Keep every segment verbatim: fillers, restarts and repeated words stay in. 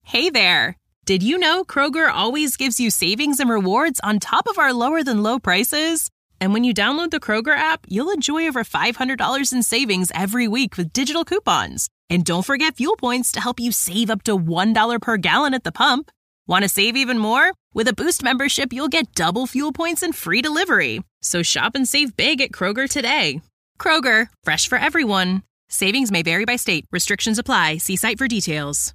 Hey there! Did you know Kroger always gives you savings and rewards on top of our lower-than-low prices? And when you download the Kroger app, you'll enjoy over five hundred dollars in savings every week with digital coupons. And don't forget fuel points to help you save up to one dollar per gallon at the pump. Want to save even more? With a Boost membership, you'll get double fuel points and free delivery. So shop and save big at Kroger today. Kroger, fresh for everyone. Savings may vary by state. Restrictions apply. See site for details.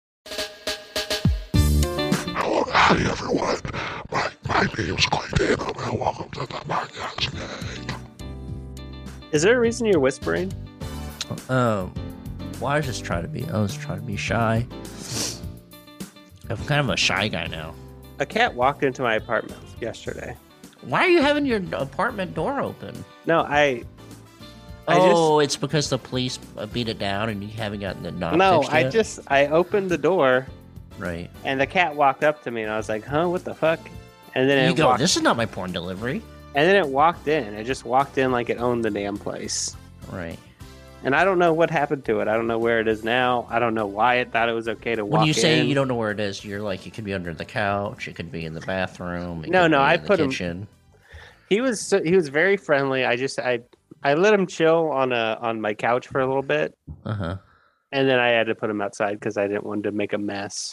Hi everyone, my, my name is Clay Tatum and welcome to the podcast gang. Is there a reason you're whispering? Um, well, I was just trying to be, I was trying to be shy. I'm kind of a shy guy now. A cat walked into my apartment yesterday. Why are you having your apartment door open? No, I... I oh, just, it's because the police beat it down and you haven't gotten the knob No, fixed I yet? just, I opened the door. Right. And the cat walked up to me and I was like, huh, what the fuck? And then you it go, walked, this is not my porn delivery. And then it walked in. It just walked in like it owned the damn place. Right. And I don't know what happened to it. I don't know where it is now. I don't know why it thought it was okay to walk in. When you say in. You don't know where it is, you're like, it could be under the couch, it could be in the bathroom, it no, could no, be I in the put kitchen. him. He was so, he was very friendly. I just I I let him chill on a on my couch for a little bit. Uh huh. And then I had to put him outside because I didn't want to make a mess.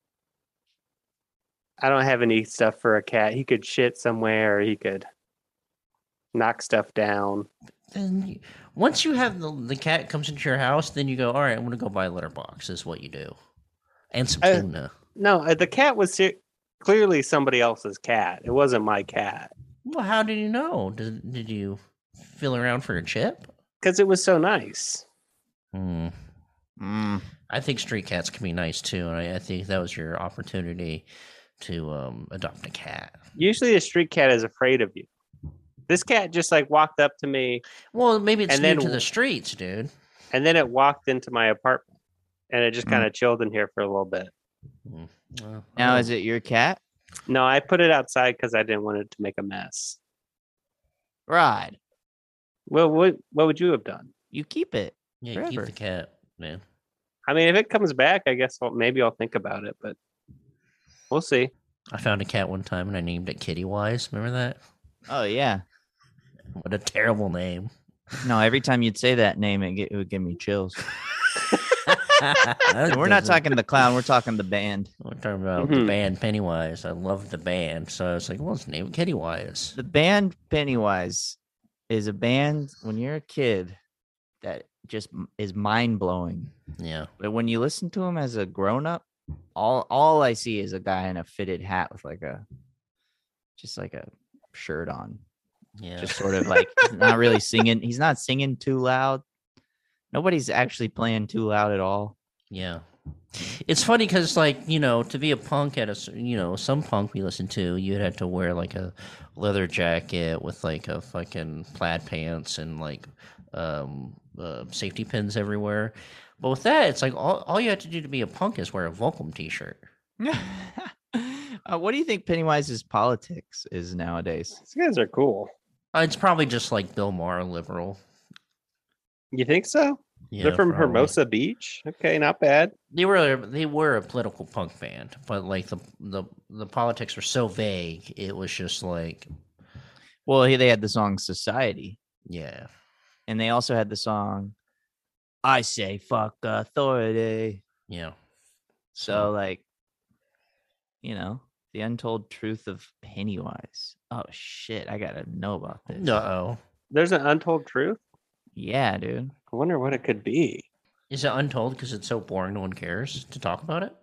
I don't have any stuff for a cat. He could shit somewhere, or he could knock stuff down. Then you, once you have the the cat comes into your house, then you go, all right, I'm going to go buy a litter box, is what you do. And some I- tuna. No, uh, the cat was ser- clearly somebody else's cat. It wasn't my cat. Well, how did you know? Did, did you feel around for a chip? Because it was so nice. Hmm. Mm. I think street cats can be nice too, and I, I think that was your opportunity to um, adopt a cat. Usually a street cat is afraid of you. This cat just like walked up to me, Well, maybe it's And new then- to the streets, dude. and then it walked into my apartment. And it just Mm. kind of chilled in here for a little bit. Hmm. Well, Now, oh, is it your cat? No, I put it outside because I didn't want it to make a mess. Right. Well, what what would you have done? You keep it. yeah, you keep forever. the cat, man. I mean, if it comes back, I guess I'll, maybe I'll think about it, but we'll see. I found a cat one time and I named it Kitty Wise. Remember that? Oh, yeah. What a terrible name. No, every time you'd say that name, it, get, it would give me chills. That And we're not doesn't- talking the clown. We're talking the band. We're talking about the Mhm. band Pennywise. I love the band, so I was like, "Well, let's name it Kitty Wise." The band Pennywise is a band when you're a kid that just m- is mind blowing. Yeah, But when you listen to him as a grown up, all all I see is a guy in a fitted hat with like a just like a shirt on. yeah. Just sort of like he's not really singing. He's not singing too loud. Nobody's actually playing too loud at all. Yeah. It's funny because, like, you know, to be a punk at a, s- you know, some punk we listen to, you'd have to wear like a leather jacket with like a fucking plaid pants and like um, uh, safety pins everywhere. But with that, it's like all, all you have to do to be a punk is wear a Volcom t shirt. uh, what do you think Pennywise's politics is nowadays? These guys are cool. Uh, it's probably just like Bill Maher liberal. You think so? Yeah, They're from probably. Hermosa Beach. Okay, not bad. They were they were a political punk band, but like the the, the politics were so vague. It was just like, Well, he- they had the song Society, yeah, and they also had the song I Say Fuck Authority. yeah. So, like, you know, the untold truth of Pennywise. Oh, shit. I got to know about this. Uh oh. There's an untold truth. Yeah, dude. I wonder what it could be. Is it untold because it's so boring no one cares to talk about it?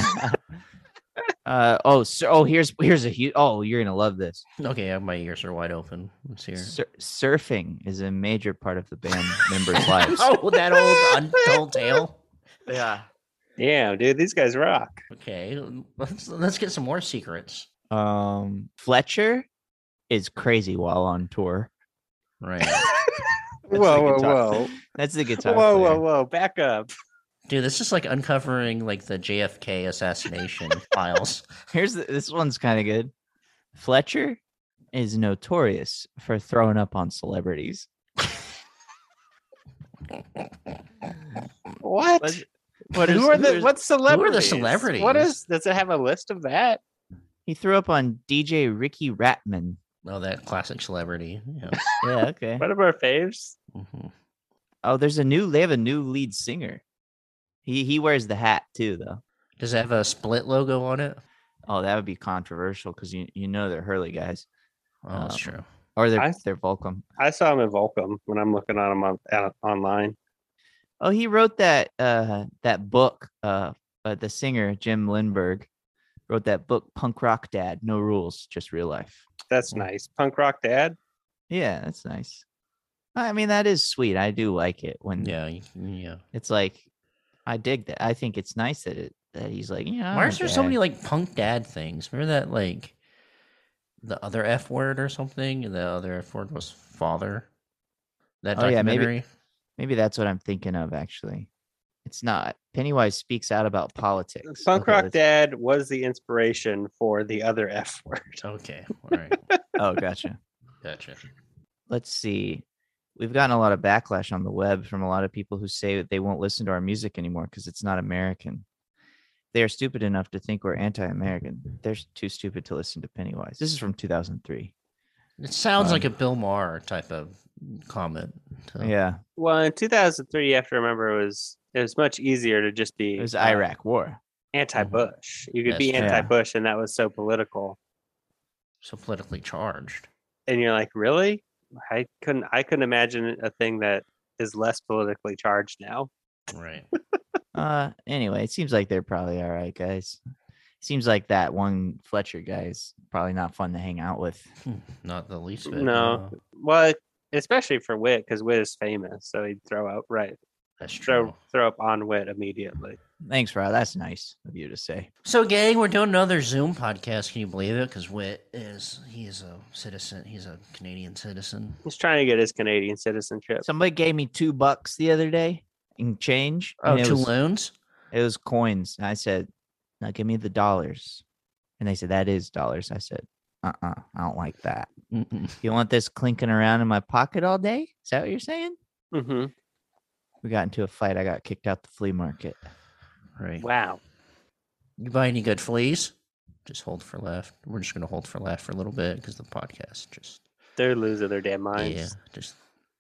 uh oh so oh here's here's a huge oh you're gonna love this. Okay, my ears are wide open. Let's hear. Sur- surfing is a major part of the band members' lives. Oh, that old untold tale. Yeah. Damn, dude, these guys rock. Okay, let's let's get some more secrets. Um, Fletcher is crazy while on tour. Right, That's Whoa, the whoa, guitar- whoa. That's the guitar. Whoa, player. whoa, whoa. Back up. dude. This is like uncovering like the J F K assassination files. Here's the, this one's kind of good. Fletcher is notorious for throwing up on celebrities. What? Fletcher, What is Who are the who's- what celebrities? celebrities? What is? Does it have a list of that? He threw up on D J Ricky Ratman. Oh, that classic celebrity. Yeah. Yeah, okay. One of our faves. Mhm. Oh, there's a new. They have a new lead singer. He he wears the hat too, though. Does it have a split logo on it? Oh, that would be controversial because you you know they're Hurley guys, Oh, that's Um, true. or they're I- they're Volcom. I saw him in Volcom when I'm looking on him on, out, online. Oh, he wrote that uh that book. Uh, uh, the singer Jim Lindberg wrote that book, Punk Rock Dad, No Rules, Just Real Life. That's nice. Punk rock dad. Yeah, that's nice. I mean, that is sweet. I do like it when Yeah, y- yeah. it's like, I dig that. I think it's nice that it that he's like, you know, Why is there so Dad. many like punk dad things? Remember that like the other F word or something? And the other F word was father. That Oh, yeah, maybe- documentary. Maybe that's what I'm thinking of. Actually, it's not. Pennywise speaks out about politics. Punk Okay, rock let's- dad was the inspiration for the other F word. Okay. All right. Oh, gotcha. Gotcha. Let's see. We've gotten a lot of backlash on the web from a lot of people who say that they won't listen to our music anymore because it's not American. They are stupid enough to think we're anti-American. They're too stupid to listen to Pennywise. This is from two thousand three. It sounds like a Um, Bill Maher type of comment. to- Yeah, Well, in two thousand three, you have to remember it was it was much easier to just be it was uh, Iraq War. anti-Bush. You could That's be true. anti-Bush, and that was so political. So politically charged. And you're like, really? I couldn't. I couldn't imagine a thing that is less politically charged now. Right. Uh, anyway, it seems like they're probably all right, guys. Seems like that one Fletcher guy is probably not fun to hang out with. Hmm, Not the least bit. No. Well, especially for Wit, because Wit is famous, so he'd throw out right, That's throw true. throw up on Wit immediately. Thanks, Rod. That's nice of you to say. So, gang, we're doing another Zoom podcast. Can you believe it? Because Wit is he is a citizen. He's a Canadian citizen. He's trying to get his Canadian citizenship. Somebody gave me two bucks the other day in change. Oh, and it two was, loans. it was coins. And I said, "Now give me the dollars." And they said, "That is dollars." I said, "Uh-uh, I don't like that. Mm-mm. You want this clinking around in my pocket all day? Is that what you're saying?" hmm We got into a fight. I got kicked out the flea market. Right. Wow. You buy any good fleas? Just hold for left. We're just gonna hold for left for a little bit because the podcast just They're losing their damn minds. yeah just.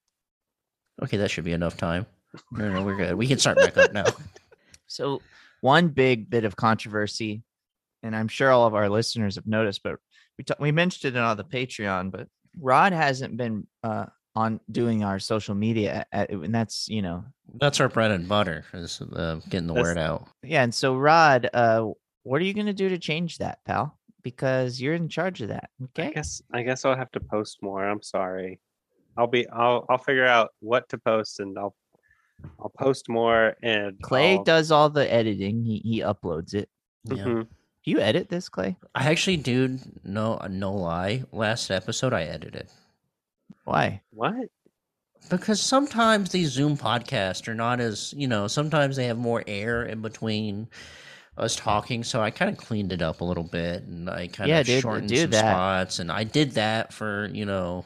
Okay, that should be enough time. No, no, we're good. We can start back up now. So one big bit of controversy, and I'm sure all of our listeners have noticed, but we ta- we mentioned it on the Patreon, but Rod hasn't been uh, on doing our social media, at, and that's you know That's our bread and butter. Is uh, getting the That's- word out. yeah. And so Rod, uh, what are you gonna do to change that, pal? Because you're in charge of that. I Okay. guess I guess I'll have to post more. I'm sorry. I'll be I'll I'll figure out what to post and I'll I'll post more and Clay I'll- does all the editing. He he uploads it. Yeah. Mhm. Do you edit this, Clay? I actually, dude, no, no lie. Last episode, I edited Why? What? because sometimes these Zoom podcasts are not as you know. Sometimes they have more air in between us talking, so I kind of cleaned it up a little bit, and I kind Yeah, of dude, shortened do some that. spots, and I did that for you know.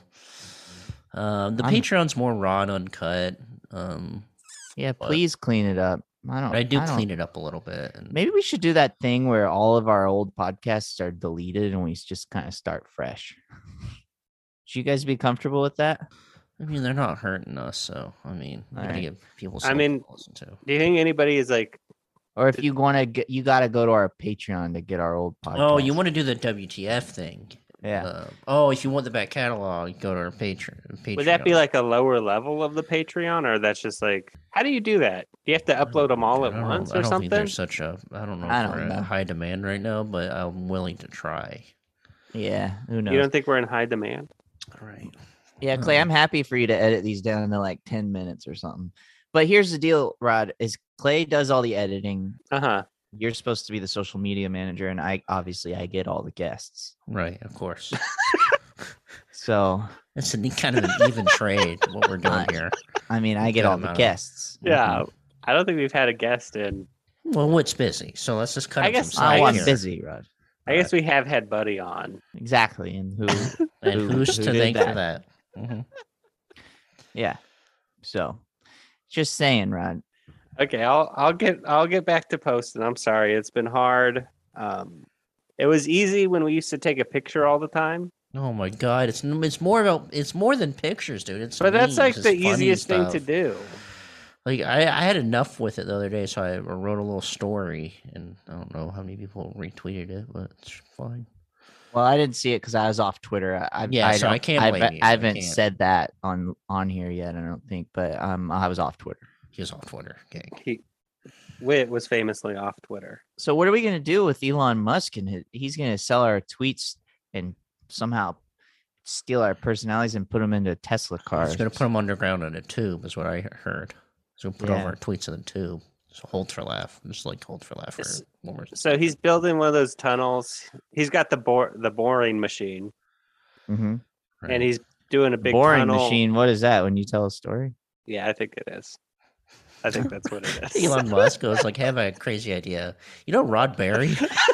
Um, the I'm- Patreon's more raw and uncut. Um, Yeah, What? please clean it up. I don't. I do don't- clean it up a little bit. And Maybe we should do that thing where all of our old podcasts are deleted and we just kind of start fresh. Should you guys be comfortable with that? I mean, they're not hurting us, so I mean, we gotta Alright. give people. I Something mean- to listen to. Do you think anybody is like Or if you want to get, you got to go to our Patreon to get our old podcast. Oh, you want to do the W T F thing? Yeah. Uh, oh, if you want the back catalog, go to our Patreon. Patreon. would that be like a lower level of the Patreon or that's just like how do you do that? Do you have to upload them all I at don't know- once I or don't something? think there's such a. I don't know. I if don't we're in know. high demand right now, but I'm willing to try. Yeah. Who knows? You don't think we're in high demand? All right. Yeah, Clay, Um, I'm happy for you to edit these down into like ten minutes or something. But here's the deal, Rod, is Clay does all the editing. Uh-huh. You're supposed to be the social media manager, and I obviously I get all the guests. Right. Of course. So It's a kind of an even trade. What we're doing Nice. here. I mean, I get Good all the amount of- guests. Yeah. I don't think we've had a guest in Well, Wit's busy, so let's just cut I him guess- some Oh, slack I'm here. busy, Rod. I guess we have had Buddy on. Exactly, and who? And Who- who's who to did thank that? for that? Mhm. Yeah. So, just saying, Rod. Okay, I'll I'll get I'll get back to posting. I'm sorry, it's been hard. Um, it was easy when we used to take a picture all the time, Oh my god, it's it's more about it's more than pictures, dude. It's but that's like memes, the it's funny easiest thing to stuff. do. Like I, I had enough with it the other day, so I wrote a little story, and I don't know how many people retweeted it, but it's fine. Well, I didn't see it because I was off Twitter. I, I Yeah, I, so I don't- can't I, blame you. I I haven't can't. said that on on here yet. I don't think, but um, I was off Twitter. He was off Twitter. Okay. He, Wit was famously off Twitter. So what are we gonna do with Elon Musk? And his, he's gonna sell our tweets and somehow steal our personalities and put them into Tesla cars. He's gonna put them underground in a tube, is what I heard. He's gonna put Yeah. all our tweets in a tube. So hold for laugh. Just like hold for laugh for It's- one more. So he's building one of those tunnels. He's got the bore the boring machine, Mm-hmm. and he's doing a big Boring tunnel. machine. What is that? When you tell a story? Yeah, I think it is. I think that's what it is. Elon Musk goes like, "Have a crazy idea." You know Rod Berry?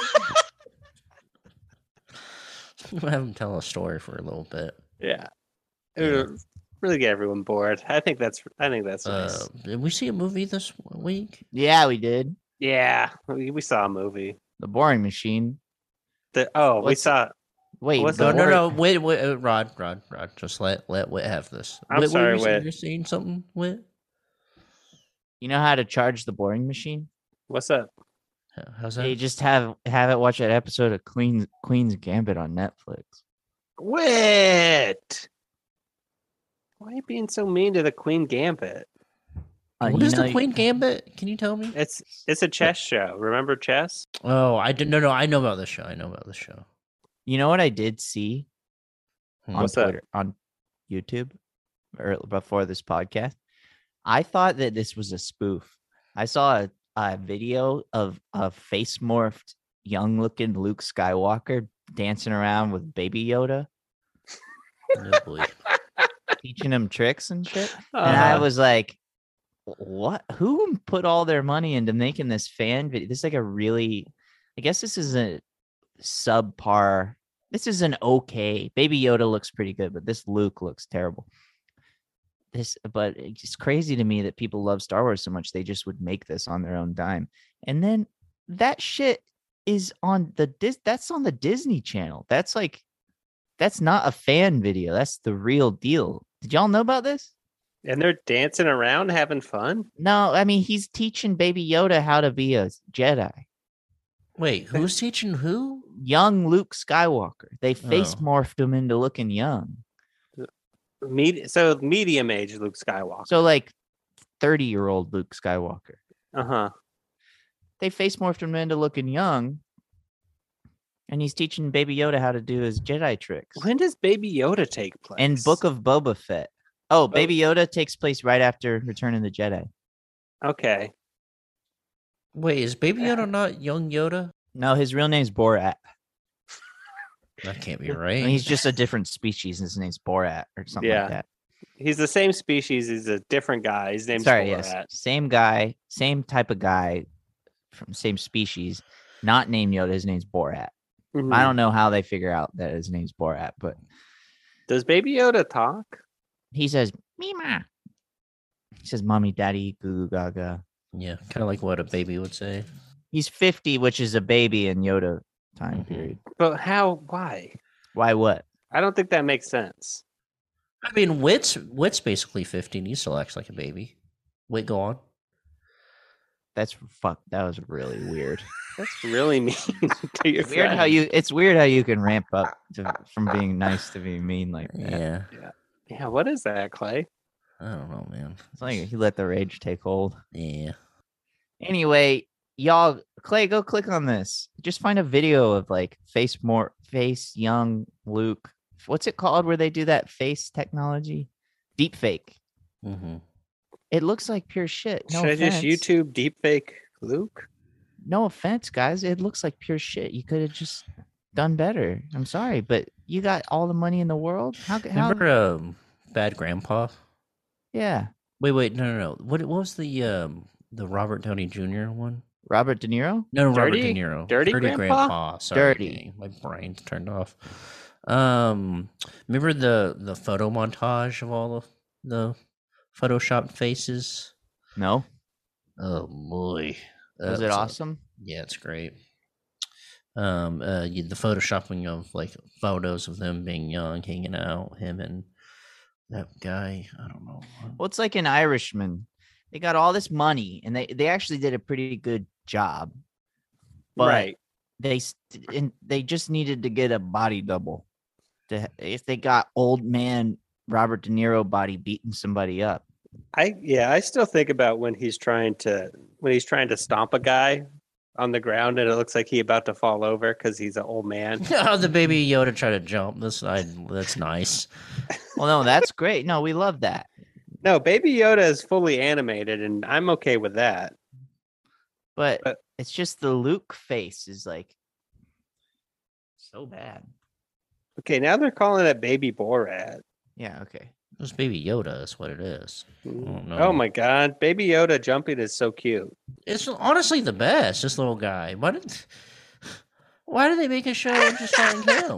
We'll have him tell a story for a little bit. Yeah, Yeah. it would really get everyone bored. I think that's. I think that's nice. Uh, did we see a movie this week? Yeah, we did. Yeah, we, we saw a movie. The Boring Machine. The, oh, we What's- saw. Wait, What's the No, no, Boring- no. Wait, wait, uh, Rod, Rod, Rod. Just let let Wit have this. I'm Wit, what sorry, were you saying? Wit. You're saying something, Wit? You know how to charge the Boring Machine? What's up? How's that? You just have have it watch that episode of Queen's Queen's Gambit on Netflix. Wit. Why are you being so mean to the Queen Gambit? Uh, What you is know- the Queen Gambit? Can you tell me? It's it's a chess show. Remember chess? Oh, I didn't. No, no. I know about this show. I know about this show. You know what I did see Hmm. on What's that? Twitter, on YouTube, or before this podcast? I thought that this was a spoof. I saw a, a video of a face morphed, young looking Luke Skywalker dancing around with Baby Yoda, Oh, boy. teaching him tricks and shit. And I Uh, was like, what? Who put all their money into making this fan video? This is like a really, I guess this is a subpar. This is an okay. Baby Yoda looks pretty good, but this Luke looks terrible. This, but it's crazy to me that people love Star Wars so much they just would make this on their own dime. And then that shit is on the Dis. That's on the Disney Channel. That's like, that's not a fan video. That's the real deal. Did y'all know about this? and they're dancing around, having fun. No, I mean he's teaching Baby Yoda how to be a Jedi. Wait, who's teaching who? Young Luke Skywalker. They face Oh. morphed him into looking young. Med- so medium age Luke Skywalker. So like thirty year old Luke Skywalker. Uh huh. They face morphed him into looking young. And he's teaching Baby Yoda how to do his Jedi tricks. When does Baby Yoda take place? And Book of Boba Fett. Oh, Baby Yoda takes place right after Return of the Jedi. Okay. Wait, is Baby Yoda not young Yoda? No, his real name's Borat. That can't be And right. he's just a different species. His name's Borat or something Yeah. like that. He's the same species. He's a different guy. His name's Sorry, Borat. yes. Same guy, same type of guy from same species, not named Yoda. His name's Borat. Mhm. I don't know how they figure out that his name's Borat, but Does Baby Yoda talk? he says, Mima. He says, Mommy, Daddy, Goo Goo Gaga. Yeah, kind of like what a baby would say. He's fifty, which is a baby in Yoda time Mhm. period. But how? Why? Why what? I don't think that makes sense. I mean, Wit's Wit's basically fifty, and he still acts like a baby. Wait, go on. That's fuck. That was really weird. That's really mean to your Weird how friend. you. It's weird how you can ramp up to, from being nice to being mean like that. Yeah, Yeah. What is that, Clay? I don't know, man. It's like he let the rage take hold. Yeah. Anyway, y'all, Clay, go click on this. Just find a video of like face more face young Luke. What's it called where they do that face technology? Deep fake. Mm-hmm. It looks like pure shit. No Should offense. I just YouTube deepfake Luke? No offense, guys. It looks like pure shit. You could have just done better. I'm sorry, but you got all the money in the world. How? how Remember um, Bad Grandpa? yeah, Wait, wait, no, no, no. What, what was the um, the Robert Downey Junior one? Robert De Niro. No, no, Dirty- Robert De Niro. Dirty Grandpa? Sorry, Dirty. my brain's turned off. Um, remember the the photo montage of all of the photoshopped faces? No. Oh boy, Was it That's a- awesome? yeah, it's great. Um, uh, you, the photoshopping of like photos of them being young, hanging out, him and that guy. I don't know. Well, it's like an Irishman. They got all this money, and they they actually did a pretty good job. But Right. they st- and they just needed to get a body double. To, if they got old man Robert De Niro body beating somebody up. I yeah, I still think about when he's trying to when he's trying to stomp a guy on the ground and it looks like he about to fall over because he's an old man. Oh, the baby Yoda tried to jump. That's I, that's nice. Well, no, that's great. No, we love that. No, Baby Yoda is fully animated, and I'm okay with that. But But- it's just the Luke face is like so bad. Okay, now they're calling it Baby Borat. Yeah, okay. It's baby Yoda. Is what it is. don't know. Oh my God, Baby Yoda jumping is so cute. It's honestly the best. This little guy. Why did Why did they make a show just starring him?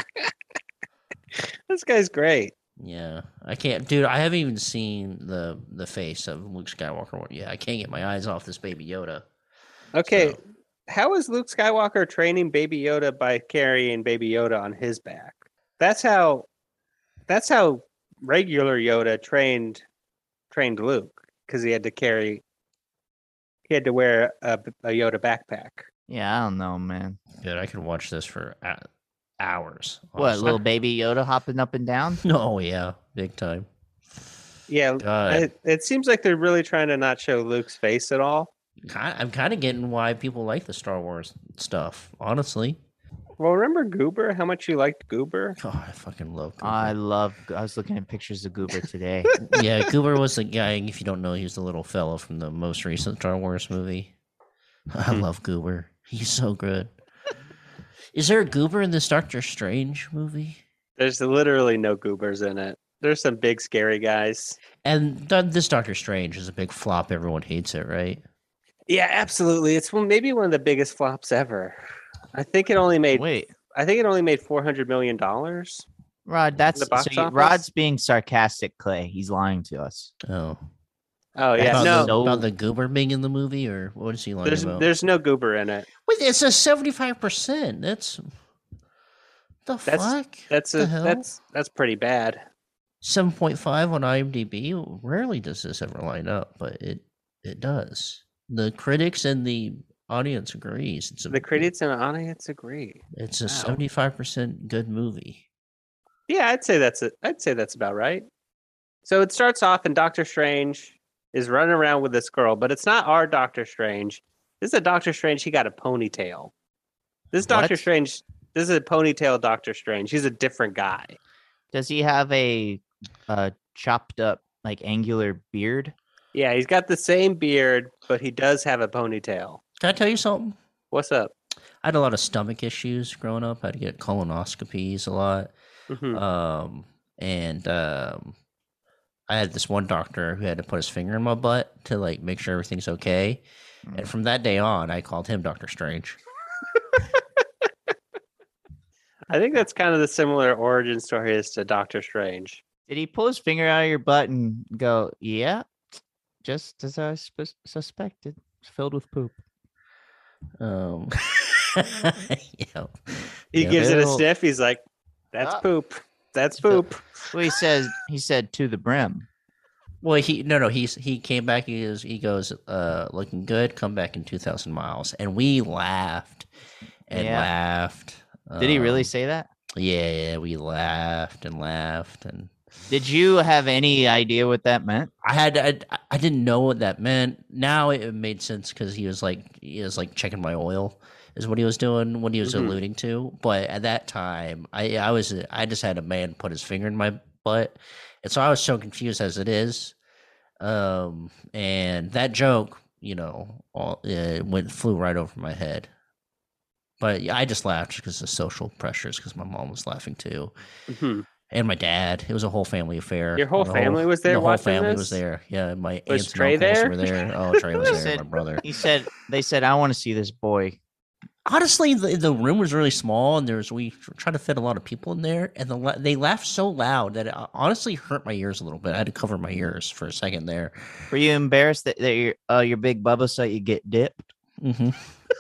This guy's great. Yeah, I can't, dude. I haven't even seen the the face of Luke Skywalker. Yeah, I can't get my eyes off this baby Yoda. Okay, So- how is Luke Skywalker training Baby Yoda by carrying Baby Yoda on his back? That's how. That's how regular Yoda trained trained Luke because he had to carry. He had to wear a, a Yoda backpack. Yeah, I don't know, man. Dude, I could watch this for a- hours. What, honestly. little baby Yoda hopping up and down? Oh yeah, big time. Yeah, God, it, it seems like they're really trying to not show Luke's face at all. ki- I'm kind of getting why people like the Star Wars stuff. Honestly, Well, remember Goober? How much you liked Goober? oh, I fucking love. Goober. I love. I was looking at pictures of Goober today. Yeah, Goober was the guy. If you don't know, he's the little fellow from the most recent Star Wars movie. I Hmm. love Goober. He's so good. Is there a Goober in this Doctor Strange movie? There's literally no Goobers in it. There's some big scary guys. And th- this Doctor Strange is a big flop. Everyone hates it, right? Yeah, absolutely. It's one, maybe one of the biggest flops ever. I think it only made. Wait, I think it only made four hundred million dollars. Rod, that's The box so you- office? Rod's being sarcastic, Clay. He's lying to us. Oh, Oh yeah, That's about, no. the, so- about the Goober being in the movie, or what is he lying There's about? there's no Goober in it. Wait, it's a seventy-five percent. That's the That's- fuck. That's The a, hell? that's that's pretty bad. seven point five on IMDb. Rarely does this ever line up, but it it does. The critics and the audience agrees. It's a, The critics and audience agree. It's a Wow. seventy-five percent good movie. Yeah, I'd say that's it. I'd say that's about right. So it starts off and Doctor Strange is running around with this girl, but it's not our Doctor Strange. This is a Doctor Strange. He got a ponytail. This Doctor What? Strange. This is a ponytail Doctor Strange. He's a different guy. Does he have a uh, chopped up, like angular beard? Yeah, he's got the same beard, but he does have a ponytail. Can I tell you something? What's up? I had a lot of stomach issues growing up. I had to get colonoscopies a lot. Mhm. Um, and um, I had this one doctor who had to put his finger in my butt to like make sure everything's okay. And from that day on, I called him Doctor Strange. I think that's kind of the similar origin story as to Doctor Strange. Did he pull his finger out of your butt and go, yeah, just as I sp- suspected, it's filled with poop? Um, yeah. He Yeah, gives it a Bill- sniff. He's like, "That's Ah. poop. That's Bill- poop." Well, he says, he said to the brim. Well, he no no he's he came back. He goes he goes uh looking good. Come back in two thousand miles, and we laughed and Yeah. laughed. Did he really Um, say that? Yeah, yeah, we laughed and laughed, and Did you have any idea what that meant? I had I, I didn't know what that meant. Now it made sense because he was like he was like checking my oil is what he was doing, what he was Mhm. alluding to. But at that time, I I was I just had a man put his finger in my butt, and so I was so confused as it is. Um, and that joke, you know, all it went flew right over my head. But yeah, I just laughed because of social pressures, because my mom was laughing too, Mhm. and my dad. It was a whole family affair. Your whole The family was there The whole watching family this? was there. Yeah, my Was aunts Trey and uncles there? were there. Oh, Trey was He there. said- My brother. He said, they said, I want to see this boy. honestly, the, the room was really small, and there's we tried to fit a lot of people in there, and the la- they laughed so loud that it honestly hurt my ears a little bit. I had to cover my ears for a second there. Were you embarrassed that, that your uh, your big Bubba saw you get dipped? Mm-hmm.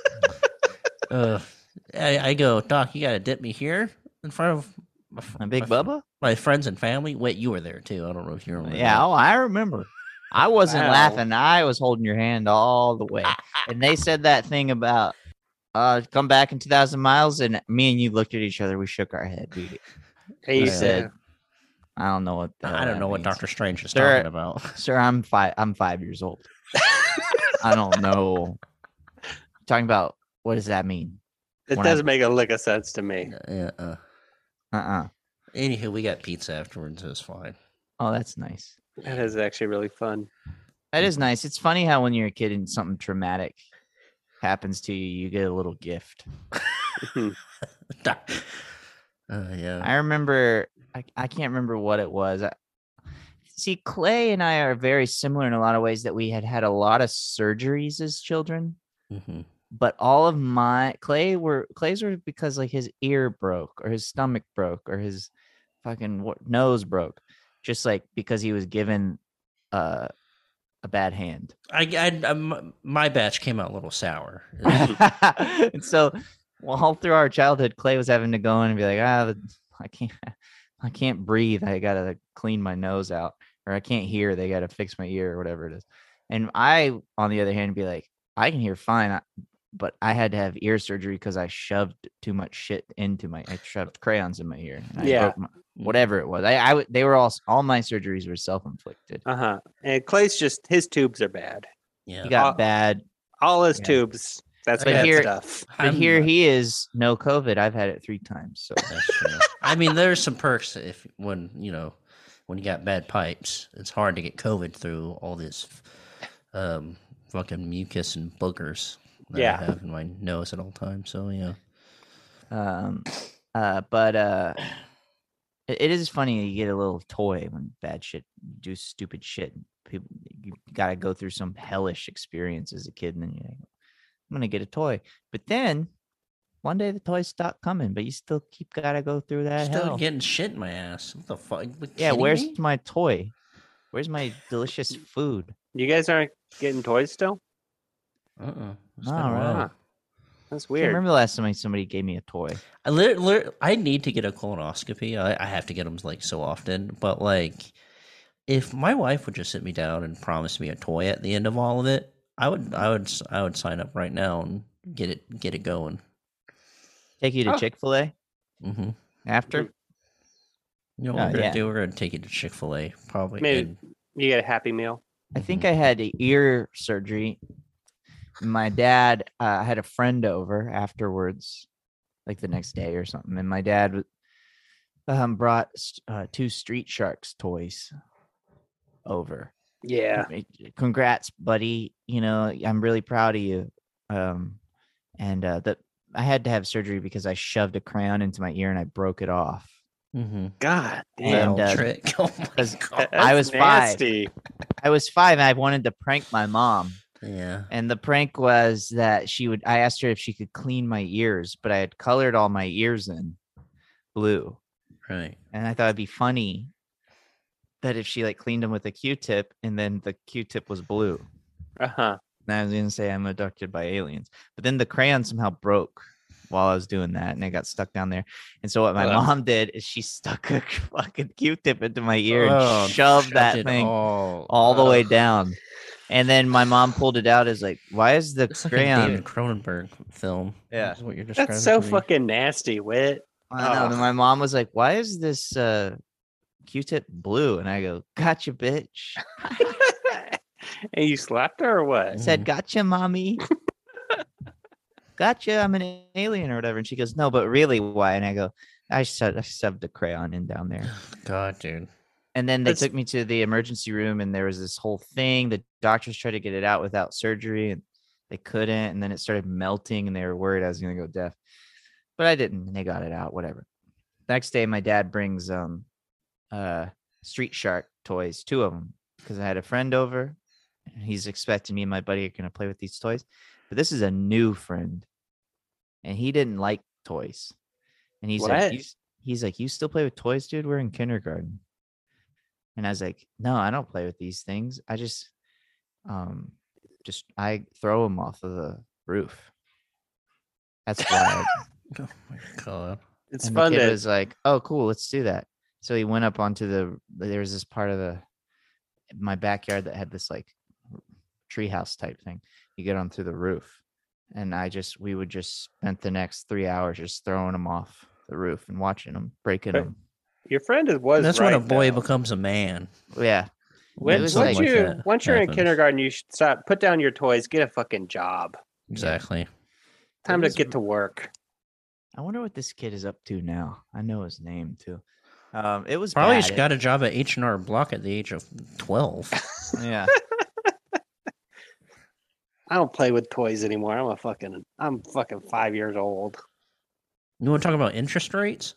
uh, I, I go, Doc, you got to dip me here in front of my, My big my, Bubba? my friends and family. Wait, you were there too. I don't know if you remember. Yeah, that. oh, I remember. I wasn't Wow. laughing. I was holding your hand all the way. And they said that thing about uh come back in two thousand miles, and me and you looked at each other. We shook our head. We, Hey, we you said, I don't know what the hell I don't that know what means. Doctor Strange is Sir- talking about. Sir, I'm five. I'm five years old. I don't know. Talking about what does that mean? it when I- doesn't make a lick of sense to me. Yeah. Uh, Uh-uh. anywho, we got pizza afterwards. It was fine. Oh, that's nice. That is actually really fun. That is nice. It's funny how when you're a kid and something traumatic happens to you, you get a little gift. Mhm. uh, yeah. I remember, I, I can't remember what it was. I, see, Clay and I are very similar in a lot of ways that we had had a lot of surgeries as children, Mm-hmm. but all of my Clay were Clay's were because like his ear broke or his stomach broke or his fucking what, nose broke, just like because he was given uh, a bad hand. I, I, I, my batch came out a little sour. And so, well, all through our childhood, Clay was having to go in and be like, ah, I can't, I can't breathe. I gotta clean my nose out, or I can't hear. They gotta fix my ear, or whatever it is. And I, on the other hand, be like, I can hear fine, I- but I had to have ear surgery because I shoved too much shit into my. I shoved crayons in my ear. And I Yeah. broke my, whatever it was. I, I, would- they were all, all my surgeries were self inflicted. Uh huh. And Clay's just his tubes are bad. Yeah. He got Uh, bad. All his Yeah. tubes. That's But bad here- stuff. But I'm- here he is, no COVID. I've had it three times. So That's true. I mean, there's some perks if when you know when you got bad pipes, it's hard to get COVID through all this um, fucking mucus and boogers that Yeah. I have in my nose at all times. So yeah, Um, uh, but uh, it, it is funny you get a little toy when bad shit, you do stupid shit. People, you got to go through some hellish experience as a kid, and then you're like, I'm gonna get a toy. But then one day the toys stop coming, but you still keep gotta go through that still hell. getting shit in my ass. What the fuck? You Yeah, kidding where's me? my toy? Where's my delicious food? You guys aren't getting toys still? Uh-uh. It's All been a while. right. That's I can't weird. remember the last time somebody gave me a toy. I lit- lit- I need to get a colonoscopy. I, I have to get them like so often, but like, if my wife would just sit me down and promise me a toy at the end of all of it, I would, I would, s- I would sign up right now and get it, get it going. Take you to Oh. Chick-fil-A Mm-hmm. after? You know, Oh, what we're gonna yeah. do? We're gonna take you to Chick Fil A, probably. Maybe and- you get a Happy Meal. I think I had a ear surgery. My dad uh, had a friend over afterwards, like the next day or something, and my dad w- um, brought s- uh, two Street Sharks toys over. Yeah. Congrats, buddy. You know, I'm really proud of you. Um, and uh, the I had to have surgery because I shoved a crayon into my ear and I broke it off. Mhm. God That damn. And, old uh, trick. Oh my because god. I was five. nasty. I was five and I wanted to prank my mom. Yeah. And the prank was that she would, I asked her if she could clean my ears, but I had colored all my ears in blue. Right. And I thought it'd be funny that if she like cleaned them with a Q-tip and then the Q-tip was blue. Uh huh. And I was going to say I'm abducted by aliens. But then the crayon somehow broke while I was doing that and it got stuck down there. And so what my Ugh. mom did is she stuck a fucking Q-tip into my ear and Oh, shoved that it thing all, all the way Ugh. down. And then my mom pulled it out as like, why is the It's like crayon? a David Cronenberg film. Yeah. Is what you're describing. That's so to me. fucking nasty, Wit. I know. And then Ugh. my mom was like, why is this uh, Q-tip blue? And I go, gotcha, bitch. And you slapped her or what? I said, gotcha, mommy. Gotcha, I'm an alien or whatever. And she goes, no, but really, why? And I go, I shoved, I shoved a crayon in down there. God, dude. And then they That's- took me to the emergency room, and there was this whole thing. The doctors tried to get it out without surgery, and they couldn't. And then it started melting, and they were worried I was going to go deaf. But I didn't, and they got it out, whatever. Next day, my dad brings um, uh, Street Shark toys, two of them, because I had a friend over, and he's expecting me and my buddy are going to play with these toys. But this is a new friend. and he didn't like toys. And he's What? like, you, he's like, you still play with toys, dude? We're in kindergarten. And I was like, no, I don't play with these things. I just, um, just I throw them off of the roof. That's why. I, Oh my god. It's and fun the kid to was like, oh, cool, let's do that. So he went up onto the. There was this part of the my backyard that had this like treehouse type thing. You get on through the roof, and I just we would just spend the next three hours just throwing them off the roof and watching them, breaking But- them. your friend is- was And that's right, when a boy though. becomes a man. Yeah, When- it was once like- you that once you're in happens. kindergarten, you should stop. Put down your toys. Get a fucking job. Exactly. Time It to was- get to work. I wonder what this kid is up to now. I know his name too. Um, it was Probably bad. just got a job at H and R Block at the age of twelve. Yeah. I don't play with toys anymore. I'm a fucking. I'm fucking five years old. You want to talk about interest rates?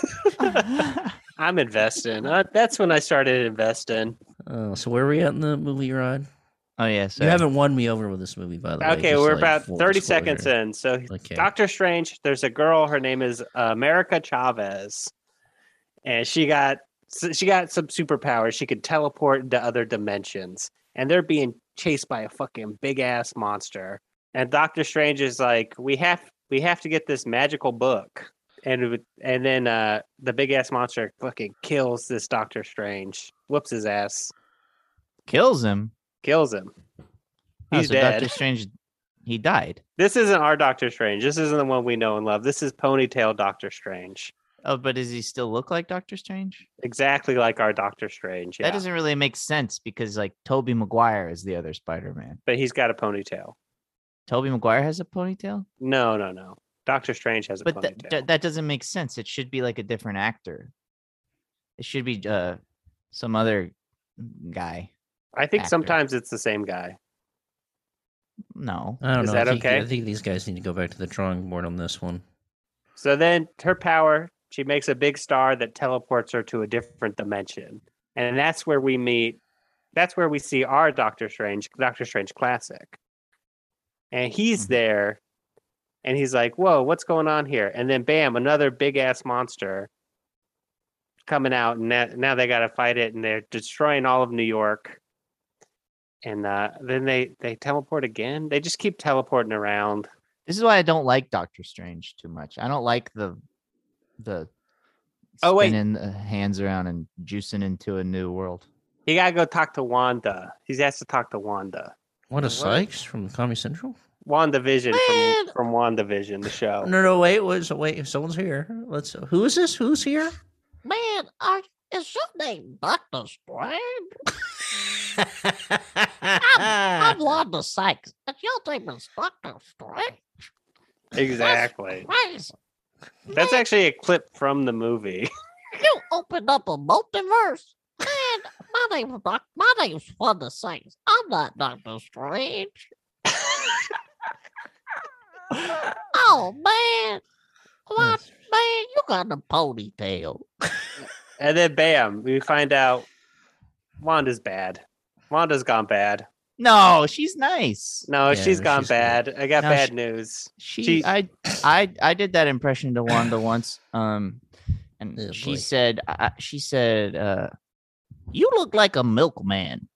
I'm investing. Uh, that's when I started investing. Uh, so where are we at in the movie ride? Oh yeah. So You haven't won me over with this movie, by the way. Okay, just we're like about full thirty disclosure. seconds in. So Okay. Doctor Strange, there's a girl. Her name is America Chavez, and she got so she got some superpowers. She could teleport into other dimensions, and they're being chased by a fucking big ass monster. And Doctor Strange is like, "We have we have to get this magical book." And it would- and then uh, the big ass monster fucking kills this Doctor Strange, whoops his ass, kills him. kills him. Oh, He's so dead. Doctor Strange, he died. This isn't our Doctor Strange. This isn't the one we know and love. This is Ponytail Doctor Strange. Oh, but does he still look like Doctor Strange? Exactly like our Doctor Strange. Yeah. That doesn't really make sense because like Tobey Maguire is the other Spider-Man. But he's got a ponytail. Tobey Maguire has a ponytail, No, no, no. Doctor Strange has a but th- ponytail. th- that doesn't make sense. It should be like a different actor. It should be uh some other guy. I think actor. sometimes it's the same guy. No. I don't Is know. that I think, okay? I think these guys need to go back to the drawing board on this one. So then her power, she makes a big star that teleports her to a different dimension. And that's where we meet, that's where we see our Doctor Strange, Doctor Strange Classic. And he's Mhm. there and he's like, whoa, what's going on here? And then bam, another big ass monster coming out. And that, now they got to fight it and they're destroying all of New York. And uh, then they, they teleport again. They just keep teleporting around. This is why I don't like Doctor Strange too much. I don't like the the Oh, wait. spinning the hands around and juicing into a new world. He got to go talk to Wanda. He has to talk to Wanda. What a Sykes from Comedy Central? WandaVision Man. from, from WandaVision, the show. No, no, wait, wait, wait. Someone's here. Let's. Who is this? Who's here? Man, are, is your name Doctor Strange? I'm Wanda Sykes, and your name is Doctor Strange? Exactly. Crazy. That's actually a clip from the movie. You opened up a multiverse? Man, my name's Doc. My name's Wanda Sykes. I'm not Doctor Strange. Oh man, what man? You got a ponytail. And then bam, we find out Wanda's bad. Wanda's gone bad. No, she's nice. No, Yeah, she's gone she's good. bad. I got No, bad she- news. She, She- I, I, I did that impression to Wanda once. Um, and Oh, she boy. said, I, she said, uh, "You look like a milkman."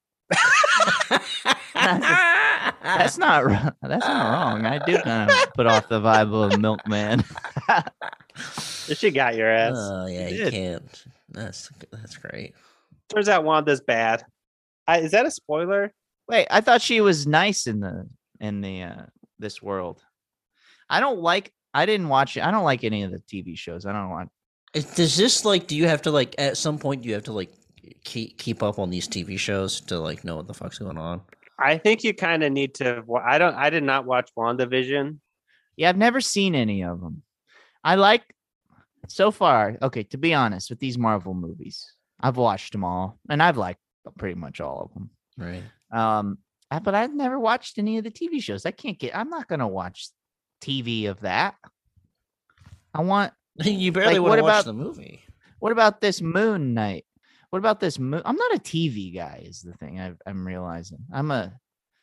That's not, wr- that's not wrong. I do kind of put off the vibe of a milkman. She got your ass. Oh yeah, She you did. can't. That's that's great. Turns out Wanda's bad. I, is that a spoiler? Wait, I thought she was nice in the in the uh this world. I don't like. I didn't watch it. I don't like any of the T V shows. I don't want. Is- Does this like? Do you have to like at some point? Do you have to like keep keep up on these T V shows to like know what the fuck's going on? I think you kind of need to. wa- I don't. I did not watch WandaVision. Yeah, I've never seen any of them. I like so far. Okay, to be honest, with these Marvel movies, I've watched them all, and I've liked pretty much all of them. Right. Um, I- but I've never watched any of the T V shows. I can't get. I'm not gonna watch T V of that. I want. You barely Like, want what to watch about- the movie. What about this Moon Knight? What about this moon? I'm not a T V guy. Is the thing I've, I'm realizing. I'm a.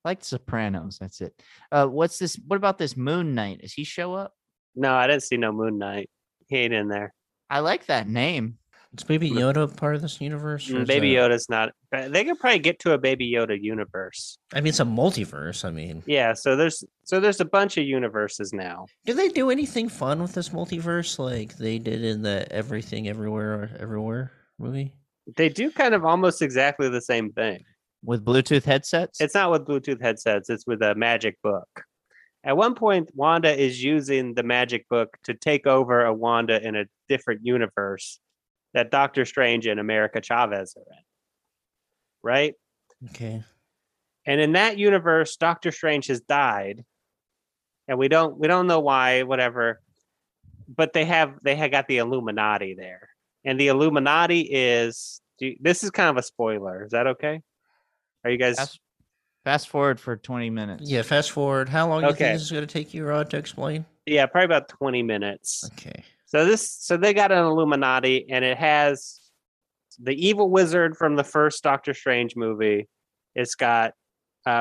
like Sopranos. That's it. Uh, what's this? What about this Moon Knight? Does he show up? No, I didn't see no Moon Knight. He ain't in there. I like that name. Is Baby Yoda part of this universe? or Mm, is Baby that- Yoda's not. They could probably get to a Baby Yoda universe. I mean, it's a multiverse. I mean, Yeah, so there's so there's a bunch of universes now. do they do anything fun with this multiverse like they did in the Everything Everywhere Everywhere movie? They do kind of almost exactly the same thing. With Bluetooth headsets? It's not with Bluetooth headsets, it's with a magic book. At one point, Wanda is using the magic book to take over a Wanda in a different universe that Doctor Strange and America Chavez are in. Right? Okay. And in that universe, Doctor Strange has died. And we don't we don't know why, whatever. But they have they have got the Illuminati there. And the Illuminati is do you- this is kind of a spoiler. Is that okay? Are you guys Fast, fast forward for twenty minutes. Yeah, fast forward. How long do you Okay. think this is going to take you, Rod, to explain? Yeah, probably about twenty minutes. Okay. So this, so they got an Illuminati, and it has the evil wizard from the first Doctor Strange movie. It's got, uh,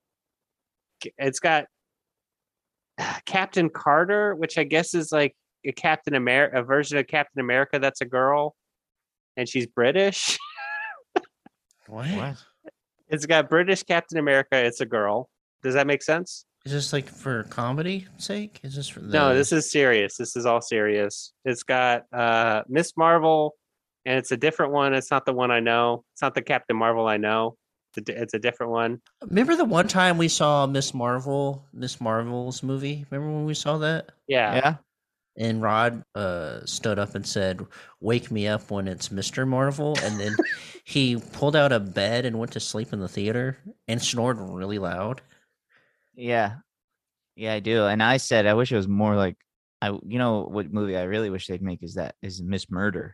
it's got Captain Carter, which I guess is like a Captain America, a version of Captain America that's a girl, and she's British. What? What? It's got British Captain America. It's a girl. Does that make sense? Is this like for comedy sake? Is this for the... No, this is serious. This is all serious. It's got uh Miss Marvel, and it's a different one. It's not the one I know. It's not the Captain Marvel I know. It's a, di- it's a different one. Remember the one time we saw Miss Marvel, Miss Marvel's movie? Remember when we saw that? Yeah. Yeah. And Rod uh, stood up and said, "Wake me up when it's Mister Marvel." And then he pulled out a bed and went to sleep in the theater and snored really loud. Yeah. Yeah, I do. And I said I wish it was more like I you know what movie I really wish they'd make is that is Miss Murder.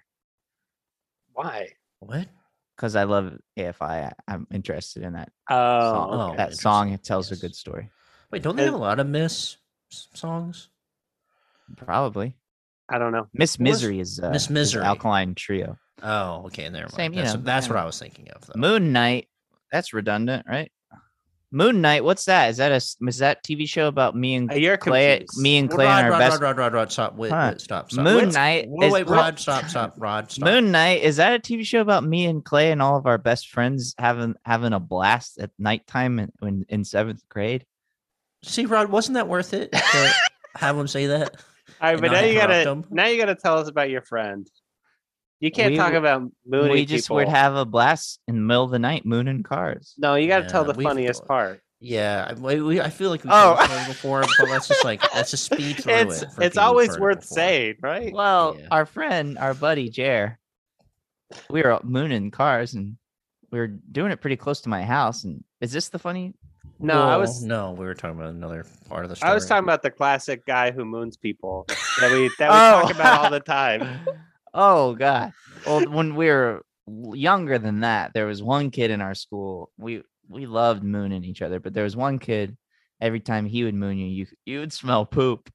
Why? What? Because I love A F I. I. I'm interested in that Oh, song. oh, that song it interesting. tells Yes. a good story. Wait, don't they And- have a lot of Miss s- songs? Probably. I don't know. Miss What was- Misery is uh, Miss is Misery. Alkaline Trio. Oh, okay, never mind. Same, you that's know, that's yeah. what I was thinking of, though. Moon Knight. That's redundant, right? Moon Knight. What's that? Is that a s- is that T V show about me and Uh, You're Clay? confused. Me and Rod, Clay and our Rod, best. Rod, Rod, Rod, Rod, stop, wait, Huh. wait, stop, stop. Moon Wait, Knight. Wait, is- wait, Rod, stop, stop, Rod, stop. Moon Knight. Is that a T V show about me and Clay and all of our best friends having having a blast at nighttime in in, in seventh grade? See, Rod, wasn't that worth it to have him say that? All right, and but not now you gotta interrupt 'em? now you gotta tell us about your friend. You can't We talk w- about mooning we just people. would have a blast in the middle of the night, mooning cars. No, you gotta tell Yeah, the we've funniest got- part. Yeah, I, we, we- I feel like we've Oh. told this before, but let's just like let's just speed through It's it. for it's people who've always heard it worth before. saying, right? Well, Yeah. our friend, our buddy Jer, we were mooning cars and we were doing it pretty close to my house. And is this the funny? No, I Well, was no, we were talking about another part of the story. I was talking about the classic guy who moons people that we that we Oh. talk about all the time. Oh God! Well, when we were younger than that, there was one kid in our school. We we loved mooning each other, but there was one kid. Every time he would moon you, you you would smell poop.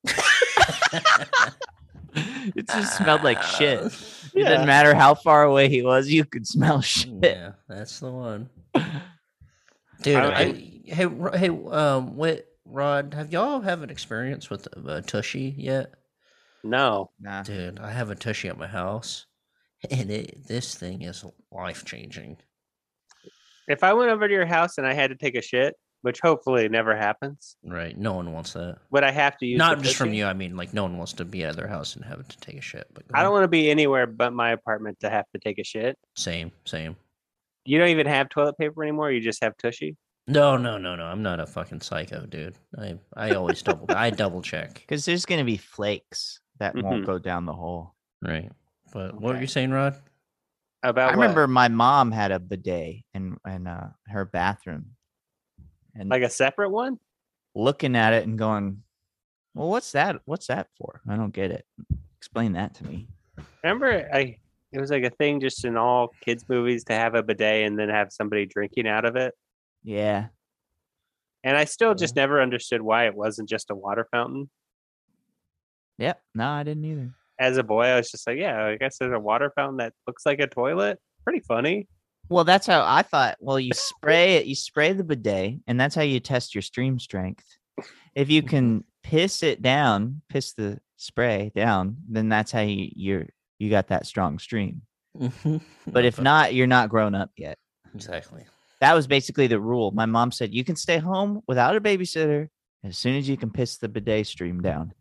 It just smelled like shit. It Yeah. didn't matter how far away he was, you could smell shit. Yeah, that's the one. Dude, I- I, hey, Ro- hey, um, what, Rod? Have y'all have an experience with a tushy yet? No. Nah. Dude, I have a tushy at my house, and it this thing is life changing. If I went over to your house and I had to take a shit, which hopefully never happens, Right? No one wants that. would I have to use Not the just from tushy? you. I mean, like no one wants to be at their house and have to take a shit. But go I don't ahead. want to be anywhere but my apartment to have to take a shit. Same, same. You don't even have toilet paper anymore. You just have tushy. No, no, no, no. I'm not a fucking psycho, dude. I I always double. I double check. Because there's gonna be flakes that won't Mhm. go down the hole. Right. But what were Okay. you saying, Rod? About I what? remember my mom had a bidet in in uh, her bathroom, and like a separate one. looking at it and going, "Well, what's that? What's that for? I don't get it. Explain that to me." Remember, I it was like a thing just in all kids' movies to have a bidet and then have somebody drinking out of it. Yeah, And I still just never understood why it wasn't just a water fountain. yep. No, I didn't either. As a boy, I was just like, yeah, I guess there's a water fountain that looks like a toilet. Pretty funny. Well, that's how I thought. Well, you spray it, you spray the bidet, and that's how you test your stream strength. If you can piss it down, piss the spray down, then that's how you you're you got that strong stream. But if not, you're not grown up yet. Exactly. That was basically the rule. My mom said you can stay home without a babysitter as soon as you can piss the bidet stream down.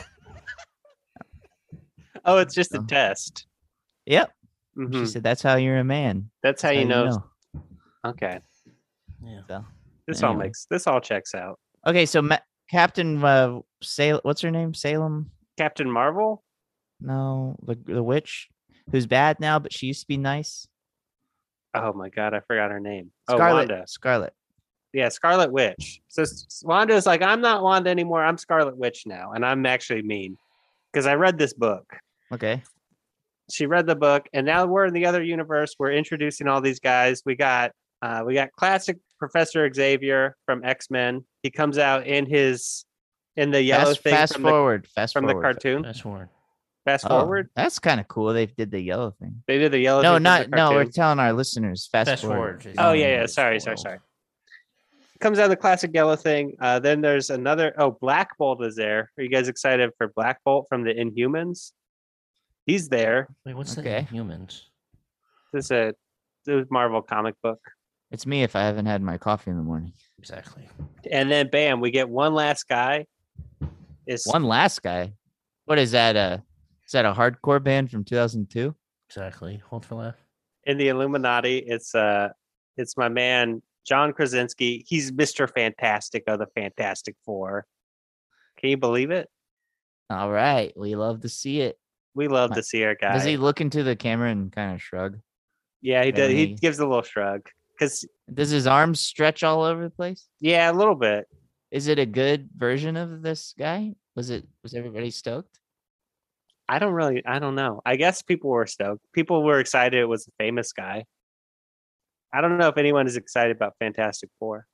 Oh, it's just a So- test. Yep. Mhm. She said that's how you're a man. That's how That's you know. Okay, Yeah. So, this all Anyway. makes this all checks out. okay, so Ma- Captain uh, Salem, what's her name? Salem? Captain Marvel. No, the the witch who's bad now, but she used to be nice. Oh my god, I forgot her name. Oh, Scarlet. Wanda. Scarlet. Yeah, Scarlet Witch. So S- Wanda's like, I'm not Wanda anymore. I'm Scarlet Witch now, and I'm actually mean because I read this book. Okay. She read the book, and now we're in the other universe. We're introducing all these guys. We got uh, we got classic Professor Xavier from X-Men. He comes out in his in the yellow Fast, thing fast from, forward. Fast the, from the forward. cartoon. That's forward. Fast Oh, forward. That's kind of cool. They did the yellow thing. They did the yellow. No, thing from not the no. We're cartoon. telling our listeners fast, Fast forward. forward. is Oh the yeah, one yeah. where Sorry, it's sorry, spoiled. sorry. Comes out the classic yellow thing. Uh, then there's another. Oh, Black Bolt is there. Are you guys excited for Black Bolt from the Inhumans? He's there. Wait, what's Okay. the humans? This is a this is Marvel comic book. It's me if I haven't had my coffee in the morning. Exactly. And then bam, we get one last guy. Is One last guy. What is that? A is that a hardcore band from two thousand two? Exactly. Hold for laugh. in the Illuminati. It's uh it's my man John Krasinski. He's Mister Fantastic of the Fantastic Four. Can you believe it? All right, we love to see it. We love My- to see our guy. Does he look into the camera and kind of shrug? yeah, he does. He Very- gives a little shrug. Cause Does his arms stretch all over the place? yeah, a little bit. Is it a good version of this guy? Was it? Was everybody stoked? I don't really. I don't know. I guess people were stoked. People were excited. It was a famous guy. I don't know if anyone is excited about Fantastic Four.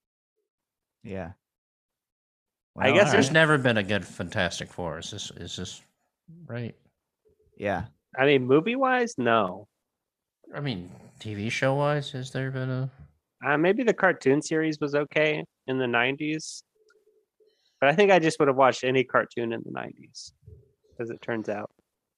Yeah. I guess There's Alright. never been a good Fantastic Four. Is this is this right? Yeah. I mean, movie wise, no. I mean, T V show wise, has there been a? Uh, maybe the cartoon series was okay in the nineties, but I think I just would have watched any cartoon in the nineties, as it turns out.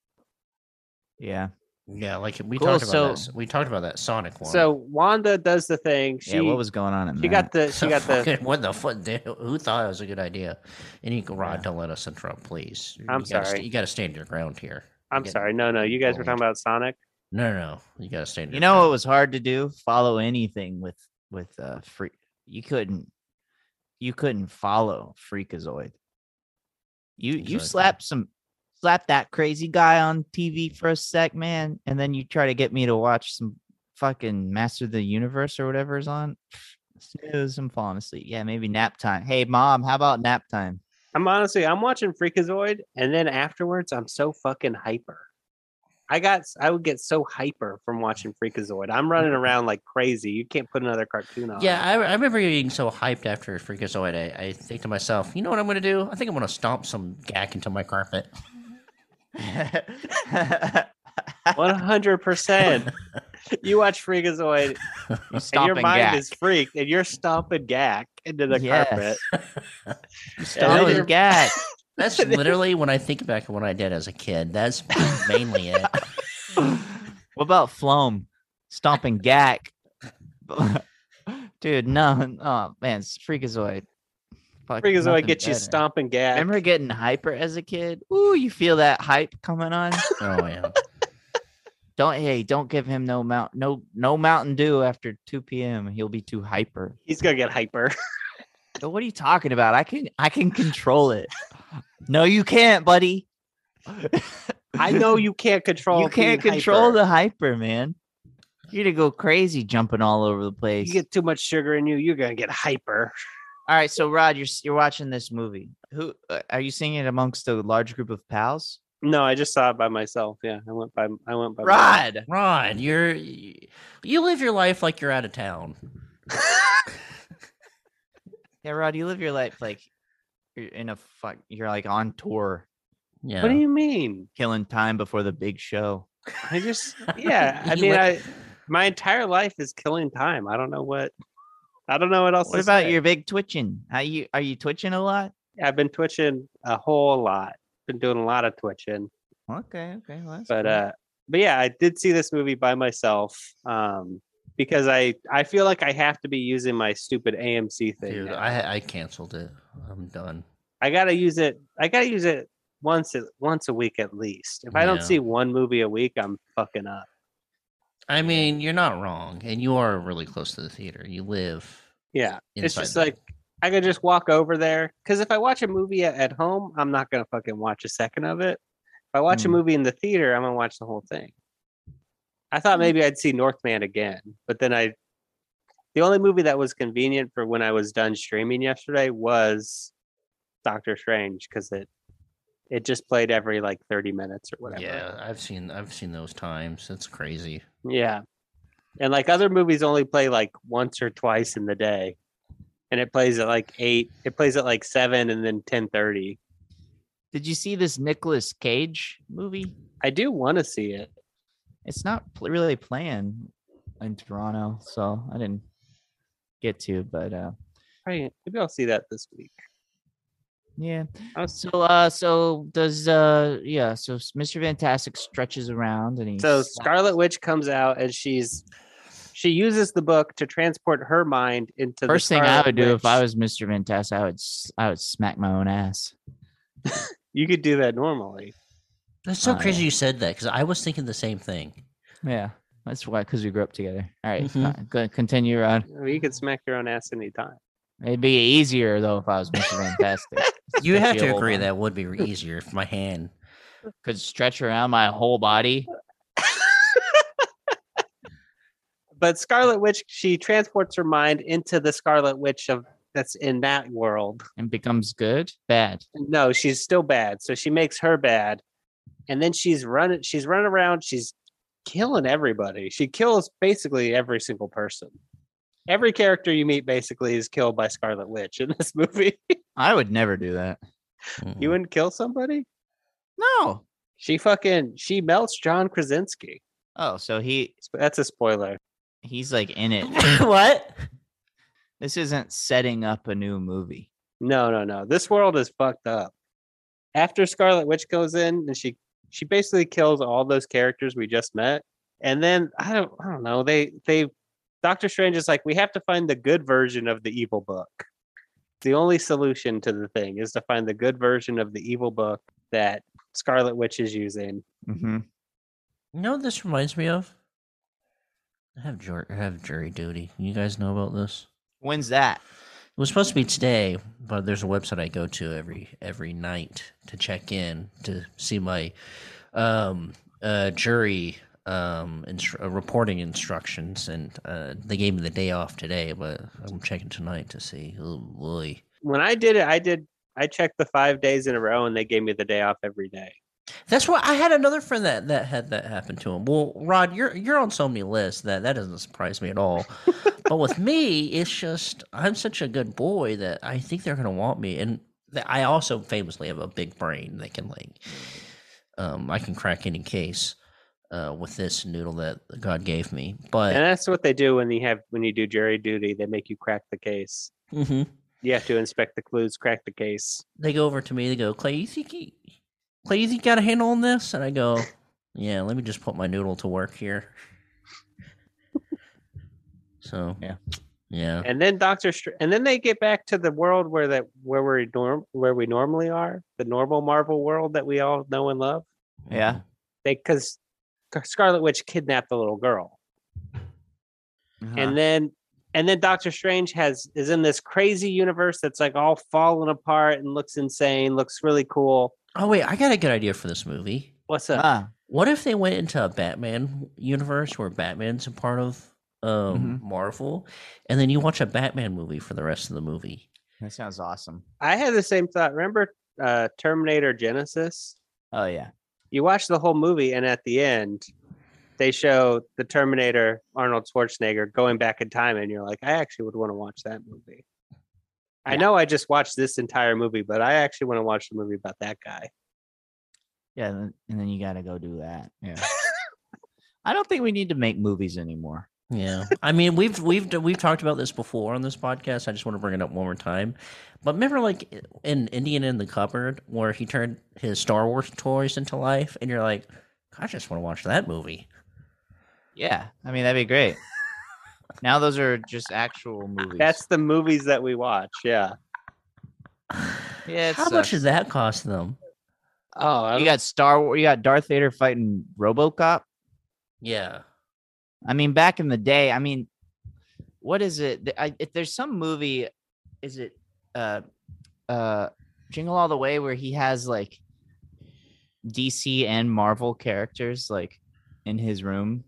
Yeah. Yeah, like we Cool, talked about so- that. We talked about that Sonic one. So Wanda does the thing. She yeah. What was going on in she that? got the she got the. Fucking- what the fuck? dude, Who thought it was a good idea? And you, Rod, don't let us interrupt, please. I'm you gotta sorry. st- you got to stand your ground here. I'm get sorry. No, no. You guys were talking about Sonic. No, no, no. You got to stand. Your You know ground. what was hard to do? Follow anything with with uh free. You couldn't. You couldn't follow Freakazoid. You you Exactly. slap some slap that crazy guy on T V for a sec, man, and then you try to get me to watch some fucking Master of the Universe or whatever is on. Snooze, I'm falling asleep. Yeah, maybe nap time. Hey, mom, how about nap time? I'm honestly, I'm watching Freakazoid, and then afterwards, I'm so fucking hyper. I got, I would get so hyper from watching Freakazoid. I'm running around like crazy. You can't put another cartoon on. Yeah, I, I remember getting so hyped after Freakazoid. I, I think to myself, you know what I'm going to do? I think I'm going to stomp some gack into my carpet. one hundred percent. You watch Freakazoid, You and stomp your and mind gack. is freaked, and you're stomping gack into the Yes. carpet. You stomp then and gack. That's literally when I think back of what I did as a kid. That's mainly it. What about Floam? Stomping gack. Dude, no. Oh, man. It's Freakazoid. Fuck, Freakazoid nothing gets you better. stomping gack. Remember getting hyper as a kid? Ooh, you feel that hype coming on? Oh, yeah. Don't hey, don't give him no mount no no Mountain Dew after two p.m. He'll be too hyper. He's gonna get hyper. But what are you talking about? I can I can control it. No, you can't, buddy. I know you can't control. You can't being control hyper. the hyper, man. You're gonna go crazy jumping all over the place. You get too much sugar in you, you're gonna get hyper. All right, so Rod, you're you're watching this movie. Who uh, are you seeing it amongst a large group of pals? No, I just saw it by myself. Yeah, I went by. I went by. Rod. Rod, you're you, you live your life like you're out of town. Yeah, Rod, you live your life like you're in a fuck. You're like on tour, Yeah. What do you mean? killing time before the big show. I just yeah. I You mean, li- I my entire life is killing time. I don't know what. I don't know what else. What to about say. your big twitching? How you are you twitching a lot? I've been twitching a whole lot. Been doing a lot of twitching. Okay, okay, well, that's But cool. uh, but yeah, I did see this movie by myself. Um, because I I feel like I have to be using my stupid A M C thing. Dude, now. I I canceled it. I'm done. I gotta use it. I gotta use it once a, once a week at least. If I don't Yeah. see one movie a week, I'm fucking up. I mean, you're not wrong, and you are really close to the theater. You live. Yeah, it's Inside just the- like I could just walk over there. Because if I watch a movie at, at home, I'm not gonna fucking watch a second of it. If I watch a Mm. movie in the theater, I'm gonna watch the whole thing. I thought maybe I'd see Northman again, but then I. The only movie that was convenient for when I was done streaming yesterday was Doctor Strange because it it just played every like thirty minutes or whatever. Yeah, I've seen I've seen those times. It's crazy. Yeah. And like other movies only play like once or twice in the day. And it plays at like eight. It plays at like seven and then ten thirty. Did you see this Nicolas Cage movie? I do want to see it. It's not pl- really playing in Toronto, so I didn't get to. But uh, Right. Maybe I'll see that this week. yeah. I was- So uh, so does uh, yeah. So Mister Fantastic stretches around and he. So slaps- Scarlet Witch comes out and she's she uses the book to transport her mind into First the thing I Scarlet would do if I Witch. was Mister Fantastic, I would s- I would smack my own ass. You could do that normally. That's so Oh, crazy yeah. you said that because I was thinking the same thing. Yeah, that's why because we grew up together. All right, Mhm. uh, go continue, Rod. I mean, you could smack your own ass anytime. It'd be easier though if I was Mister Fantastic. You have to Feel agree one. that would be easier if my hand. Could stretch around my whole body. But Scarlet Witch, she transports her mind into the Scarlet Witch of that's in that world. And becomes good, bad. No, she's still bad. So she makes her bad. And then she's running she's running around, she's killing everybody. She kills basically every single person. Every character you meet basically is killed by Scarlet Witch in this movie. I would never do that. Mm-mm. You wouldn't kill somebody? No. She fucking she melts John Krasinski. Oh, so he That's a spoiler. he's like in it. What? This isn't setting up a new movie. No, no, no. This world is fucked up. After Scarlet Witch goes in and she she basically kills all those characters we just met. And then I don't I don't know. They they Doctor Strange is like, we have to find the good version of the evil book. The only solution to the thing is to find the good version of the evil book that Scarlet Witch is using. Mm-hmm. You know what this reminds me of? I have jury, I have jury duty. You guys know about this? When's that? It was supposed to be today, but there's a website I go to every every night to check in to see my um, uh, jury um, instru- uh, reporting instructions, and uh, they gave me the day off today, but I'm checking tonight to see. Oh boy! When I did it, I did I checked the five days in a row and they gave me the day off every day. That's why I had another friend that, that had that happen to him. Well, Rod, you're you're on so many lists that that doesn't surprise me at all. But with me, it's just I'm such a good boy that I think they're gonna want me, and th- I also famously have a big brain that can like, um, I can crack any case uh, with this noodle that God gave me. But And that's what they do when you have when you do jury duty. They make you crack the case. Mhm. You have to inspect the clues, crack the case. they go over to me. They go, Clay, you think you, Clay, you think you got a handle on this? And I go, yeah. Let me just put my noodle to work here. So Yeah. yeah. And then Doctor Str- and then they get back to the world where that where we norm where we normally are, the normal Marvel world that we all know and love. Yeah. They because Scarlet Witch kidnapped the little girl, Uh-huh. and then and then Doctor Strange has is in this crazy universe that's like all falling apart and looks insane, looks really cool. Oh wait, I got a good idea for this movie. What's up? Ah, What if they went into a Batman universe where Batman's a part of um, Marvel, and then you watch a Batman movie for the rest of the movie? that sounds awesome. I had the same thought. Remember uh, Terminator Genesis? Oh yeah. You watch the whole movie, and at the end, they show the Terminator, Arnold Schwarzenegger, going back in time, and you're like, I actually would want to watch that movie. I Yeah. know I just watched this entire movie, but I actually want to watch the movie about that guy. Yeah, and then- and then you got to go do that. Yeah. I don't think we need to make movies anymore. Yeah, I mean we've we've we've talked about this before on this podcast. I just want to bring it up one more time. But remember, like in Indian in the Cupboard, where he turned his Star Wars toys into life, and you're like, I just want to watch that movie. Yeah, I mean that'd be great. Now those are just actual movies. That's the movies that we watch. Yeah. Yeah. It How sucks. much does that cost them? Oh, I You don't- got Star Wars. You got Darth Vader fighting RoboCop. Yeah, I mean, back in the day, I mean, what is it? Th- I, if there's some movie, is it uh, uh, Jingle All the Way, where he has like D C and Marvel characters like in his room?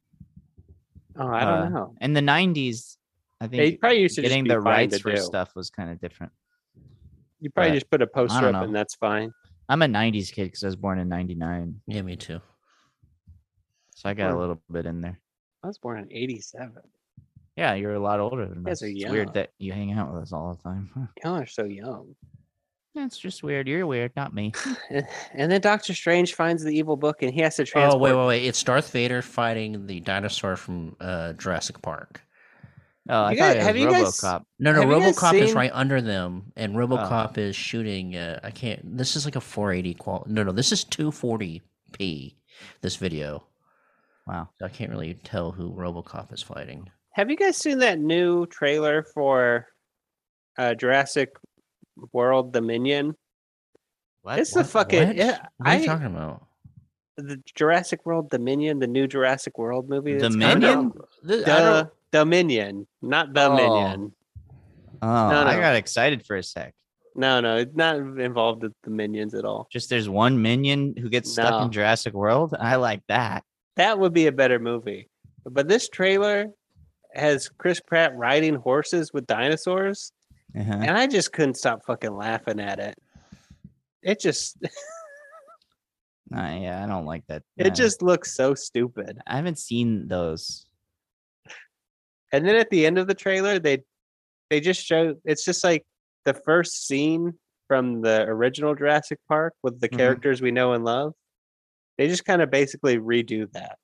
oh, I don't Uh, know. In the nineties, I Yeah, you think probably used to just getting be the fine rights to for do. stuff was kind of different. You probably but just put a poster don't up know. and that's fine. I'm a nineties kid because I was born in ninety-nine, yeah, me too. so I got a Born- little bit in there. I was born in eighty-seven. Yeah, you're a lot older than You us. guys are It's young. weird that you hang out with us all the time. Huh. Y'all are so young. That's just weird. You're weird, not me. And, and then Doctor Strange finds the evil book and he has to transport. Oh wait, wait, wait! It's Darth Vader fighting the dinosaur from uh, Jurassic Park. Oh, I You thought guys- it was have you guys- RoboCop. No, no, Have you guys RoboCop is seen- right under them, and RoboCop is shooting. Uh, I can't. This is like a four eighty qual. No, no, this is two forty p. This video, Wow. so I can't really tell who RoboCop is fighting. Have you guys seen that new trailer for uh, Jurassic World Dominion? What? It's the What? fucking What? yeah. What are you I talking about? the Jurassic World Dominion, the new Jurassic World movie. that's coming Dominion? out. This, I The don't, Dominion, not the Oh. Minion. Oh, No, I no. got excited for a sec. No, no, it's not involved with the Minions at all. Just there's one minion who gets stuck No. in Jurassic World. I like that. That would be a better movie. But this trailer has Chris Pratt riding horses with dinosaurs, Uh-huh. and I just couldn't stop fucking laughing at it. It just Nah, yeah, I don't like that. it Nah. just looks so stupid. I haven't seen those. And then at the end of the trailer, they they just show it's just like the first scene from the original Jurassic Park with the Mhm. characters we know and love. They just kind of basically redo that.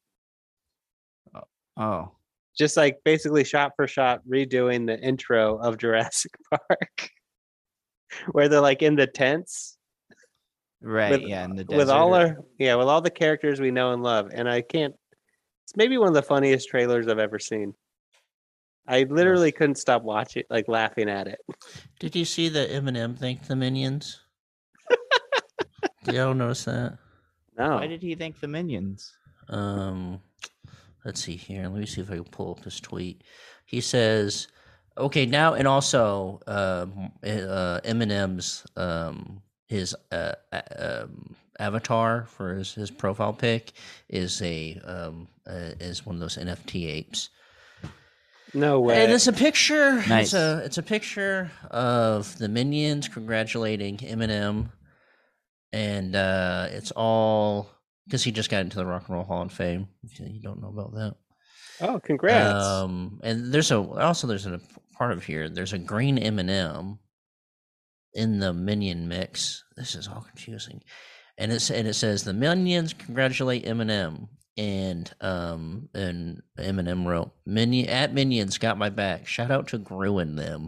Oh, Just like basically shot for shot redoing the intro of Jurassic Park. Where they're like in the tents right. with, yeah, in the with all desert. our yeah, with all the characters we know and love. And I can't it's maybe one of the funniest trailers I've ever seen. I literally couldn't stop watching like laughing at it. did you see the Eminem thank the Minions? Did y'all notice that? No. Why did he thank the minions? Um, let's see here. Let me see if I can pull up this tweet. He says, "Okay, now and also, um, uh, Eminem's um his uh a- um avatar for his, his profile pic is a um uh, is one of those N F T apes." No way. And it's a picture. Nice. It's a it's a picture of the Minions congratulating Eminem, and uh, it's all because he just got into the Rock and Roll Hall of Fame. If you don't know about that, Oh, congrats. um, and there's a also there's a part of here. There's a green Eminem in the Minion mix. This is all confusing, and it's and it says the Minions congratulate Eminem. And um and Eminem wrote, Minion at Minions got my back. Shout out to Gru and them.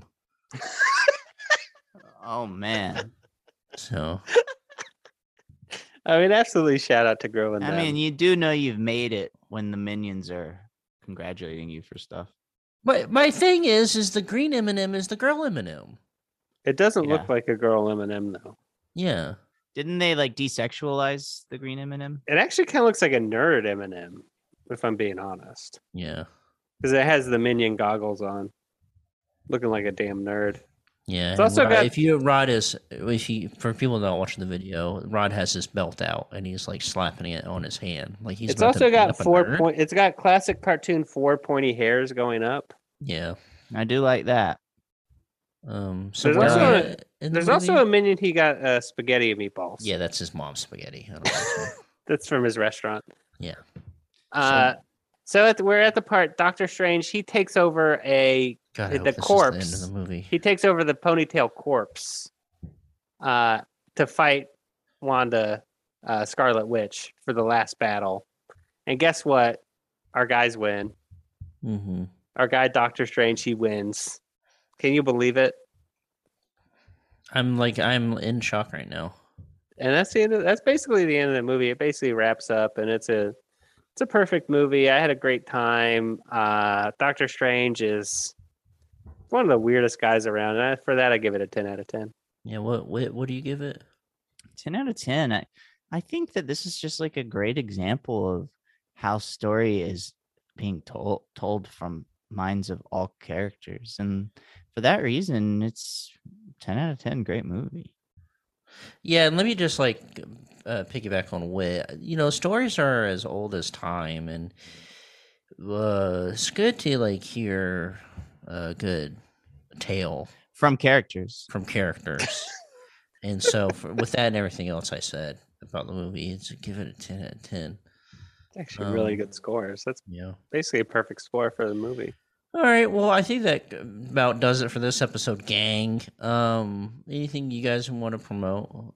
Oh man. So I mean, absolutely shout out to Grow and I them. mean, you do know you've made it when the minions are congratulating you for stuff. but my thing is is the green Eminem is the girl Eminem. It doesn't Yeah. look like a girl Eminem though. Yeah. Didn't they like desexualize the green M and M? It actually kind of looks like a nerd Eminem, if I'm being honest, Yeah. because it has the minion goggles on, looking like a damn nerd. Yeah. It's and also Rod- got- if you Rod is if you for people not watching the video, Rod has his belt out and he's like slapping it on his hand. Like he's It's about to also beat got up a four nerd. point. It's got classic cartoon four pointy hairs going up. Yeah. I do like that. Um so There's where also are a- you in the There's also movie? a minion. He got uh, spaghetti and meatballs. Yeah, that's his mom's spaghetti. I don't know. That's from his restaurant. Yeah. Uh, so at the, we're at the part Doctor Strange. He takes over a God, I The hope this is corpse. the end of the movie. he takes over the ponytail corpse uh, to fight Wanda, uh, Scarlet Witch, for the last battle. And guess what? our guys win. Mm-hmm. Our guy Doctor Strange, he wins. Can you believe it? I'm like I'm in shock right now. And that's the end of, that's basically the end of the movie. It basically wraps up, and it's a it's a perfect movie. I had a great time. Uh, Doctor Strange is one of the weirdest guys around, and I, for that, I give it a ten out of ten. Yeah, what what what do you give it? ten out of ten. I, I think that this is just like a great example of how story is being told told from minds of all characters. And for that reason, it's ten out of ten. Great movie. Yeah, and let me just like uh, piggyback on Wit. You know, stories are as old as time, and uh, it's good to like hear a good tale From characters. from characters. And so, for, with that and everything else I said about the movie, it's give it a ten out of ten. Actually, really Um, good scores. That's Yeah. basically a perfect score for the movie. All right. Well, I think that about does it for this episode, gang. Um, anything you guys want to promote?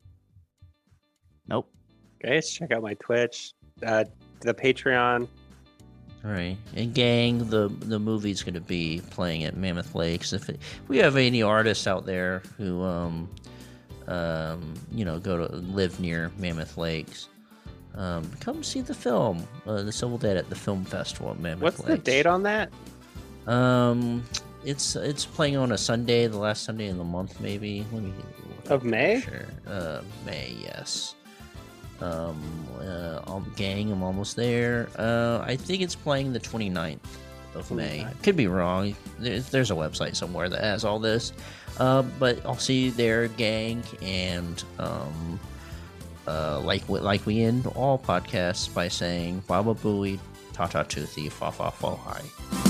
Nope. Guys, check out my Twitch, uh, the Patreon. All right, and gang, the the movie's going to be playing at Mammoth Lakes. If, it, if we have any artists out there who, um, um, you know, go to live near Mammoth Lakes, um, come see the film, uh, The Civil Dead at the Film Festival at Mammoth What's Lakes. the date on that? Um, it's it's playing on a Sunday, the last Sunday in the month, maybe. Let me look Of up May? Sure, uh, May, yes. Um, uh, um, gang, I'm almost there. Uh, I think it's playing the twenty-ninth of May. twenty-ninth. Could be wrong. There's, there's a website somewhere that has all this. Uh, but I'll see you there, gang, and um, uh, like like we end all podcasts by saying "Baba Booey, Ta Ta Toothy, Fa Fa Fo Hi."